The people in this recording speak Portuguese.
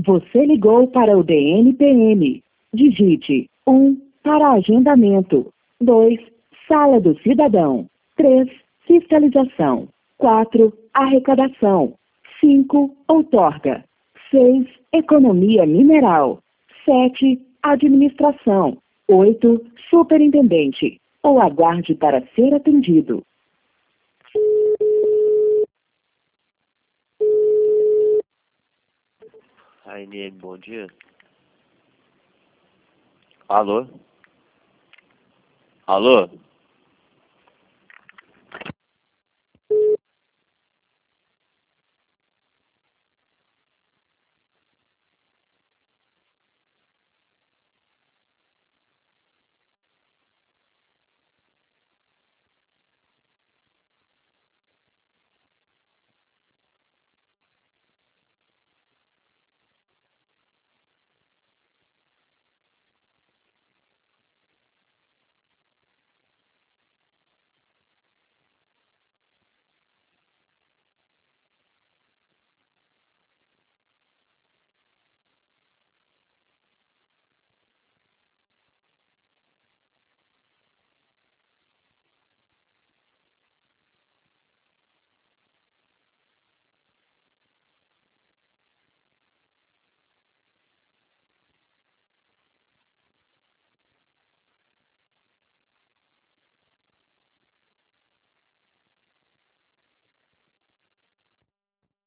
Você ligou para o DNPM. Digite 1 para agendamento. 2, sala do cidadão. 3, fiscalização. 4, arrecadação. 5, outorga. 6, economia mineral. 7, administração. 8, superintendente. Ou aguarde para ser atendido. ANM, bom dia. Alô? Alô?